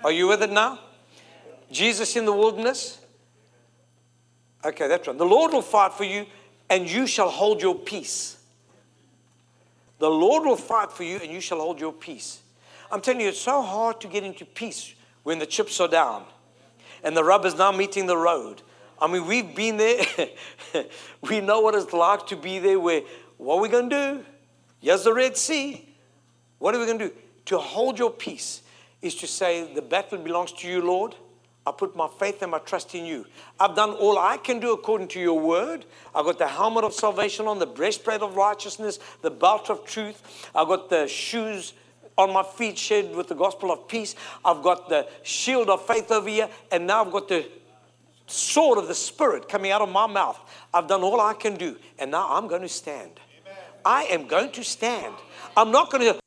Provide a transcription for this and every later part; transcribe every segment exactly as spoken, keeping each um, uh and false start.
Are you with it now? Jesus in the wilderness. Okay, that's right. The Lord will fight for you, and you shall hold your peace. The Lord will fight for you, and you shall hold your peace. I'm telling you, it's so hard to get into peace when the chips are down and the rubber's now meeting the road. I mean, we've been there. We know what it's like to be there where, what are we going to do? Here's the Red Sea. What are we going to do? To hold your peace is to say, the battle belongs to you, Lord. I put my faith and my trust in you. I've done all I can do according to your word. I've got the helmet of salvation on, the breastplate of righteousness, the belt of truth. I've got the shoes on my feet shed with the gospel of peace. I've got the shield of faith over here. And now I've got the sword of the Spirit coming out of my mouth. I've done all I can do. And now I'm going to stand. Amen. I am going to stand. I'm not going to...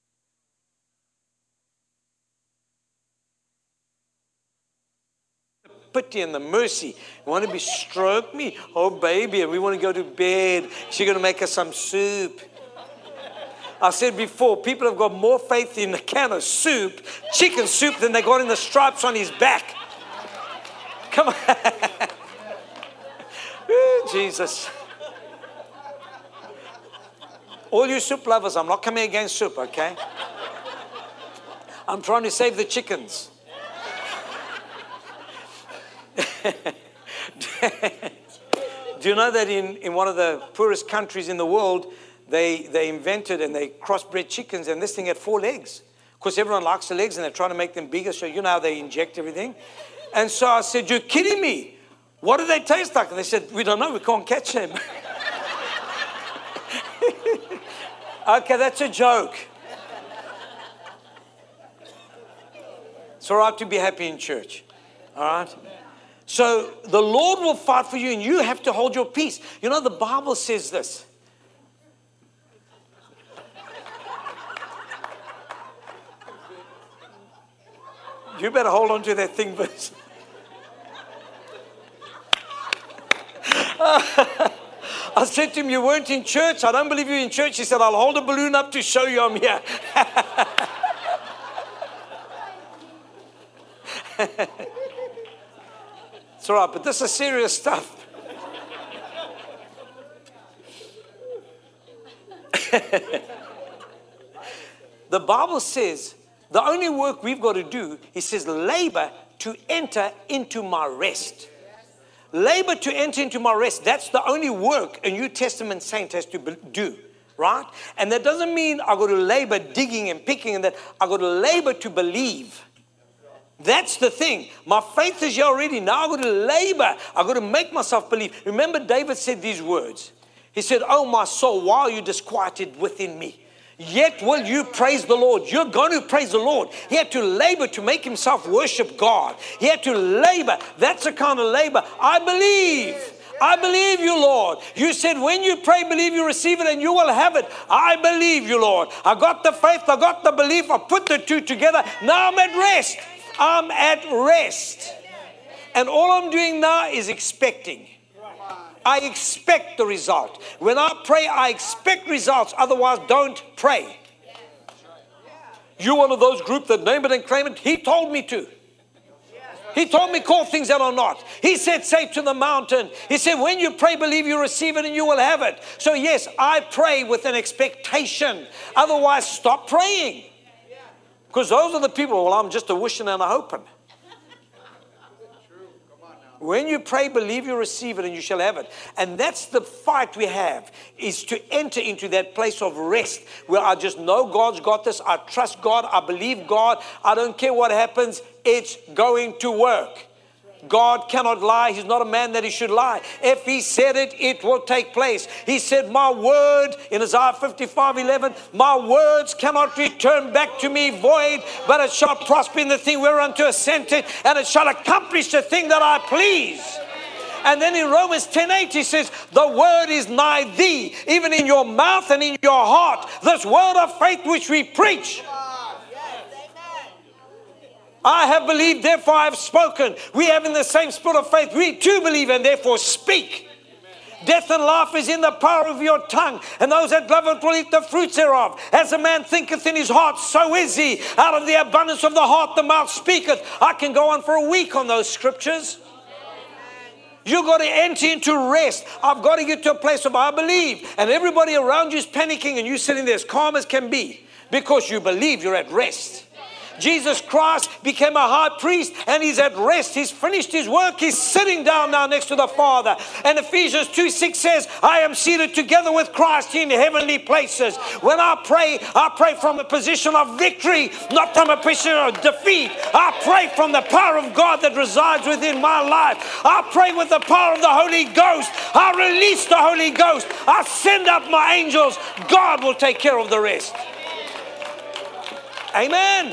pity and the mercy. You want to be stroke me? Oh, baby, and we want to go to bed. She's going to make us some soup. I said before, people have got more faith in a can of soup, chicken soup, than they got in the stripes on his back. Come on. Ooh, Jesus. All you soup lovers, I'm not coming against soup, okay? I'm trying to save the chickens. Do you know that in, in one of the poorest countries in the world, they, they invented and they crossbred chickens, and this thing had four legs. Of course, everyone likes the legs, and they're trying to make them bigger, so you know how they inject everything. And so I said, you're kidding me. What do they taste like? And they said, we don't know. We can't catch them. Okay, that's a joke. It's all right to be happy in church. All right? So the Lord will fight for you, and you have to hold your peace. You know, the Bible says this. You better hold on to that thing, Vince. I said to him, you weren't in church? I don't believe you're in church. He said, I'll hold a balloon up to show you I'm here. It's all right, but this is serious stuff. The Bible says the only work we've got to do, he says, labor to enter into my rest. Labor to enter into my rest. That's the only work a New Testament saint has to do, right? And that doesn't mean I've got to labor digging and picking and that. I've got to labor to believe. That's the thing. My faith is here already. Now I've got to labor. I've got to make myself believe. Remember, David said these words. He said, oh, my soul, why are you disquieted within me? Yet will you praise the Lord. You're going to praise the Lord. He had to labor to make himself worship God. He had to labor. That's the kind of labor. I believe. I believe you, Lord. You said when you pray, believe you receive it and you will have it. I believe you, Lord. I got the faith. I got the belief. I put the two together. Now I'm at rest. I'm at rest. And all I'm doing now is expecting. I expect the result. When I pray, I expect results. Otherwise, don't pray. You're one of those group that name it and claim it. He told me to. He told me call things that are not. He said, say to the mountain. He said, when you pray, believe you receive it and you will have it. So yes, I pray with an expectation. Otherwise, stop praying. Because those are the people, well, I'm just a wishing and a hoping. When you pray, believe you receive it and you shall have it. And that's the fight we have, is to enter into that place of rest where I just know God's got this. I trust God. I believe God. I don't care what happens. It's going to work. God cannot lie. He's not a man that he should lie. If he said it, it will take place. He said, my word in Isaiah fifty-five eleven, my words cannot return back to me void, but it shall prosper in the thing whereunto I sent it, and it shall accomplish the thing that I please. And then in Romans ten eight, he says, the word is nigh thee, even in your mouth and in your heart, this word of faith which we preach. I have believed, therefore I have spoken. We have in the same spirit of faith. We too believe and therefore speak. Death and life is in the power of your tongue, and those that love it will eat the fruits thereof. As a man thinketh in his heart, so is he. Out of the abundance of the heart, the mouth speaketh. I can go on for a week on those scriptures. You've got to enter into rest. I've got to get to a place of I believe. And everybody around you is panicking, and you're sitting there as calm as can be because you believe you're at rest. Jesus Christ became a high priest, and he's at rest. He's finished his work. He's sitting down now next to the Father. And Ephesians two six says, I am seated together with Christ in heavenly places. When I pray, I pray from a position of victory, not from a position of defeat. I pray from the power of God that resides within my life. I pray with the power of the Holy Ghost. I release the Holy Ghost. I send up my angels. God will take care of the rest. Amen.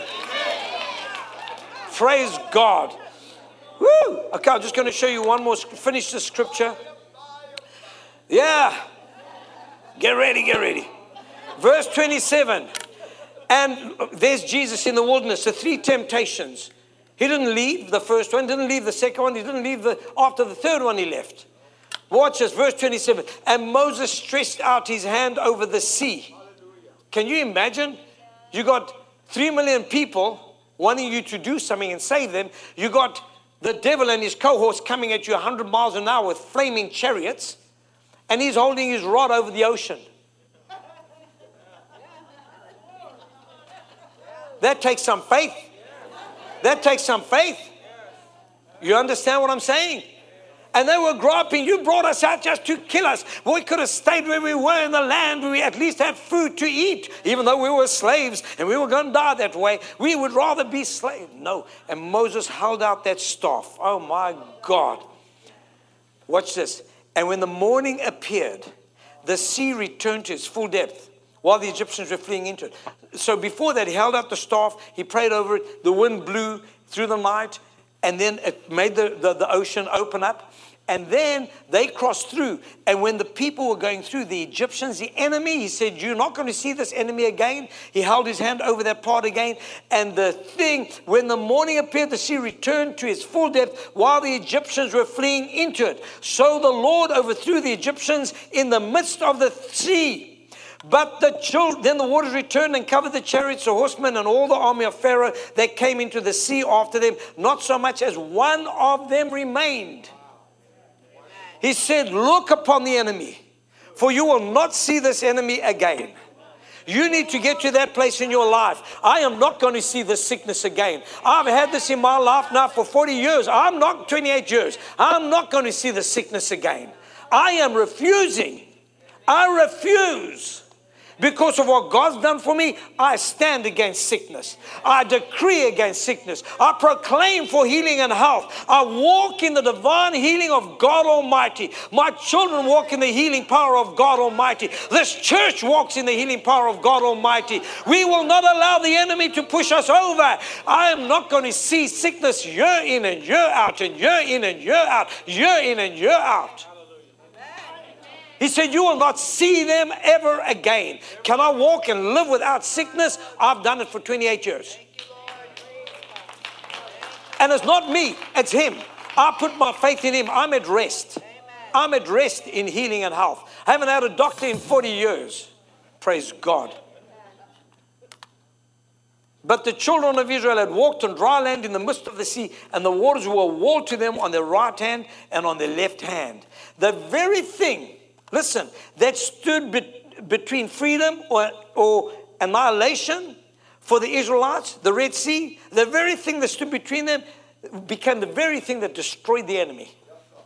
Praise God. Woo! Okay, I'm just going to show you one more, finish the scripture. Yeah. Get ready, get ready. Verse twenty-seven. And there's Jesus in the wilderness, the three temptations. He didn't leave the first one, didn't leave the second one, he didn't leave the, after the third one he left. Watch this, verse twenty-seven. And Moses stretched out his hand over the sea. Can you imagine? You got three million people wanting you to do something and save them. You got the devil and his cohorts coming at you one hundred miles an hour with flaming chariots, and he's holding his rod over the ocean. That takes some faith. That takes some faith. You understand what I'm saying? And they were griping, you brought us out just to kill us. We could have stayed where we were in the land. We at least had food to eat. Even though we were slaves and we were going to die that way, we would rather be slaves. No. And Moses held out that staff. Oh my God. Watch this. And when the morning appeared, the sea returned to its full depth while the Egyptians were fleeing into it. So before that, he held out the staff. He prayed over it. The wind blew through the night. And then it made the, the, the ocean open up. And then they crossed through. And when the people were going through, the Egyptians, the enemy, he said, you're not going to see this enemy again. He held his hand over that part again. And the thing, when the morning appeared, the sea returned to its full depth while the Egyptians were fleeing into it. So the Lord overthrew the Egyptians in the midst of the sea. But the children, then the waters returned and covered the chariots, the horsemen, and all the army of Pharaoh that came into the sea after them. Not so much as one of them remained. He said, look upon the enemy, for you will not see this enemy again. You need to get to that place in your life. I am not going to see this sickness again. I've had this in my life now for forty years. I'm not twenty-eight years. I'm not going to see the sickness again. I am refusing. I refuse. Because of what God's done for me, I stand against sickness. I decree against sickness. I proclaim for healing and health. I walk in the divine healing of God Almighty. My children walk in the healing power of God Almighty. This church walks in the healing power of God Almighty. We will not allow the enemy to push us over. I am not going to see sickness year in and year out, and year in and year out, year in and year out. He said, you will not see them ever again. Can I walk and live without sickness? I've done it for twenty-eight years. And it's not me, it's him. I put my faith in him. I'm at rest. I'm at rest in healing and health. I haven't had a doctor in forty years. Praise God. But the children of Israel had walked on dry land in the midst of the sea, and the waters were a wall to them on their right hand and on their left hand. The very thing, listen, that stood be- between freedom or, or annihilation for the Israelites, the Red Sea, the very thing that stood between them became the very thing that destroyed the enemy.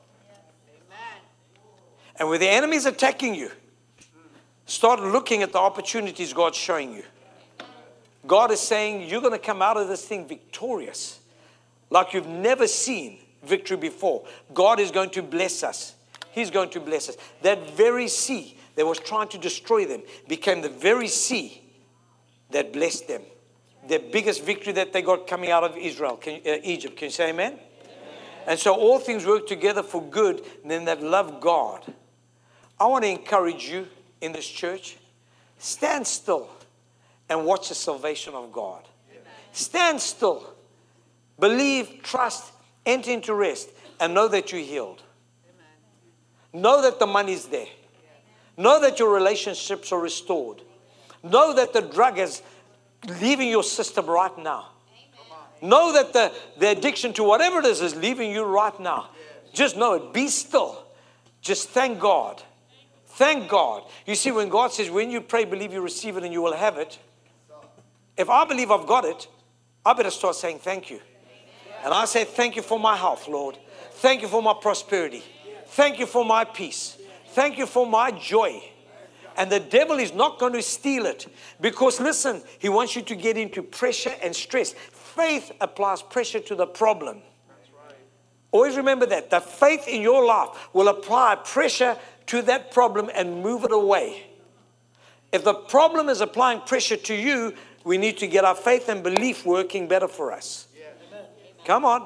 And when the enemy is attacking you, start looking at the opportunities God's showing you. God is saying you're going to come out of this thing victorious like you've never seen victory before. God is going to bless us. He's going to bless us. That very sea that was trying to destroy them became the very sea that blessed them. The biggest victory that they got coming out of Israel, can, uh, Egypt. Can you say amen? Amen? And so all things work together for good and then that love God. I want to encourage you in this church. Stand still and watch the salvation of God. Amen. Stand still. Believe, trust, enter into rest, and know that you're healed. Know that the money's there. Know that your relationships are restored. Know that the drug is leaving your system right now. Know that the, the addiction to whatever it is is leaving you right now. Just know it. Be still. Just thank God. Thank God. You see, when God says, when you pray, believe you receive it and you will have it. If I believe I've got it, I better start saying thank you. And I say, thank you for my health, Lord. Thank you for my prosperity. Thank you for my peace. Thank you for my joy. And the devil is not going to steal it. Because listen, he wants you to get into pressure and stress. Faith applies pressure to the problem. Always remember that. The faith in your life will apply pressure to that problem and move it away. If the problem is applying pressure to you, we need to get our faith and belief working better for us. Come on.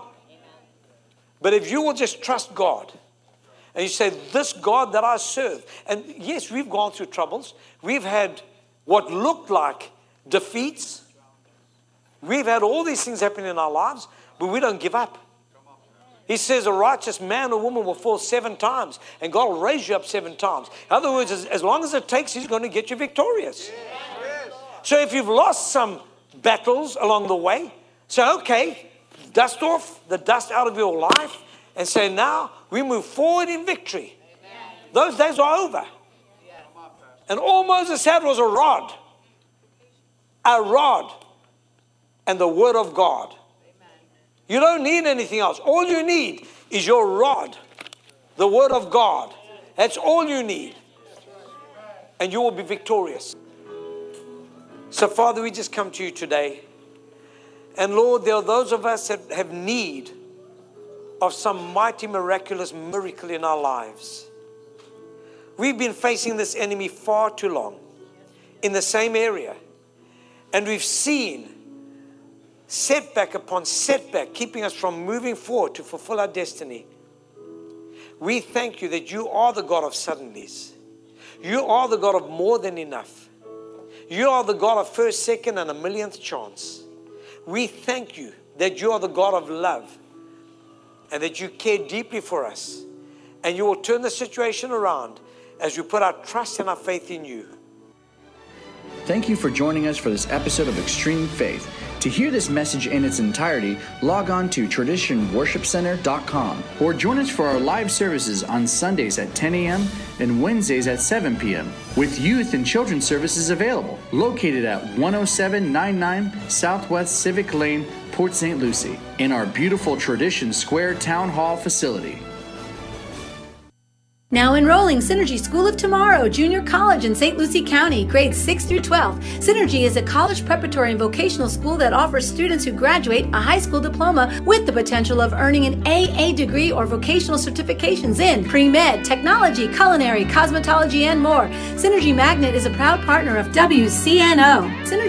But if you will just trust God, and you say, this God that I serve, and yes, we've gone through troubles. We've had what looked like defeats. We've had all these things happen in our lives, but we don't give up. He says a righteous man or woman will fall seven times, and God will raise you up seven times. In other words, as, as long as it takes, he's going to get you victorious. Yes. So if you've lost some battles along the way, say, okay, dust off the dust out of your life, and say, now we move forward in victory. Amen. Those days are over. Yeah. And all Moses had was a rod. A rod. And the word of God. Amen. You don't need anything else. All you need is your rod. The word of God. That's all you need. And you will be victorious. So Father, we just come to you today. And Lord, there are those of us that have need of some mighty miraculous miracle in our lives. We've been facing this enemy far too long in the same area. And we've seen setback upon setback, keeping us from moving forward to fulfill our destiny. We thank you that you are the God of suddenlies. You are the God of more than enough. You are the God of first, second, and a millionth chance. We thank you that you are the God of love and that you care deeply for us. And you will turn the situation around as we put our trust and our faith in you. Thank you for joining us for this episode of Extreme Faith. To hear this message in its entirety, log on to tradition worship center dot com or join us for our live services on Sundays at ten a.m. and Wednesdays at seven p.m. with youth and children's services available. Located at one oh seven ninety-nine Southwest Civic Lane, Port Saint Lucie, in our beautiful Tradition Square Town Hall facility. Now enrolling Synergy School of Tomorrow Junior College in Saint Lucie County, grades six through twelve. Synergy is a college preparatory and vocational school that offers students who graduate a high school diploma with the potential of earning an A A degree or vocational certifications in pre-med, technology, culinary, cosmetology, and more. Synergy Magnet is a proud partner of W C N O. Synergy